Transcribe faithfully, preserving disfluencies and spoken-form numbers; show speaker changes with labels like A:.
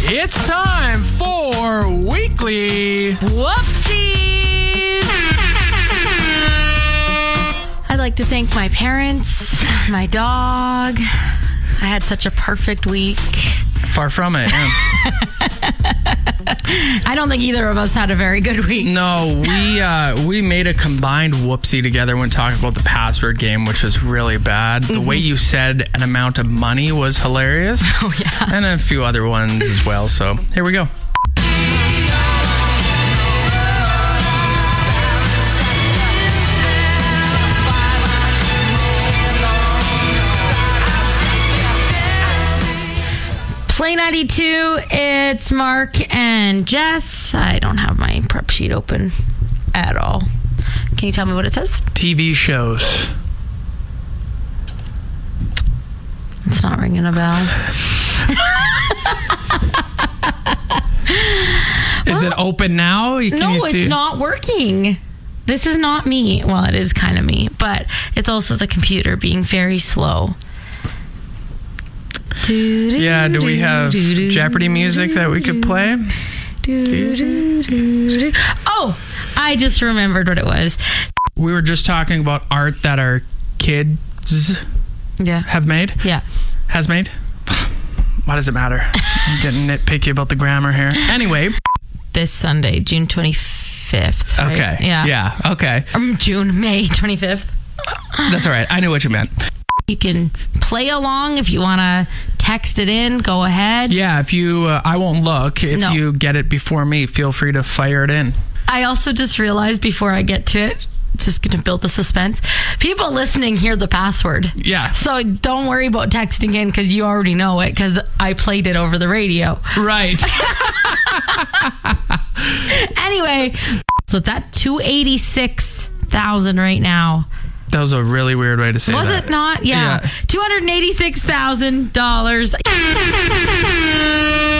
A: It's time for Weekly
B: Whoopsies! I'd like to thank my parents, my dog. I had such a perfect week.
A: Far from it. Yeah.
B: I don't think either of us had a very good week.
A: No, we uh, we made a combined whoopsie together when talking about the password game, which was really bad. The mm-hmm. way you said an amount of money was hilarious.
B: Oh, yeah.
A: And a few other ones as well. So here we go.
B: Play ninety-two, it's Mark and Jess. I don't have my prep sheet open at all. Can you tell me what it says?
A: T V shows.
B: It's not ringing a bell.
A: Is well, it open now? Can
B: no,
A: you see?
B: It's not working. This is not me. Well, it is kind of me, but it's also the computer being very slow.
A: Yeah, do we have Jeopardy music that we could play?
B: Oh, I just remembered what it was.
A: We were just talking about art that our kids
B: yeah.
A: have made.
B: Yeah.
A: Has made? Why does it matter? I'm getting nitpicky about the grammar here. Anyway.
B: This Sunday, June twenty-fifth. Right?
A: Okay.
B: Yeah.
A: Yeah. Okay.
B: Um, June, May twenty-fifth.
A: That's all right. I knew what you meant.
B: You can play along if you want to text it in. Go ahead.
A: Yeah, if you, uh, I won't look. If
B: no.
A: you get it before me, feel free to fire it in.
B: I also just realized before I get to it, it's just going to build the suspense. People listening hear the password.
A: Yeah.
B: So don't worry about texting in because you already know it because I played it over the radio.
A: Right.
B: Anyway, so it's at two hundred eighty-six thousand right now.
A: That was a really weird way to say
B: was
A: that.
B: Was it not? Yeah. yeah. two hundred eighty-six thousand dollars.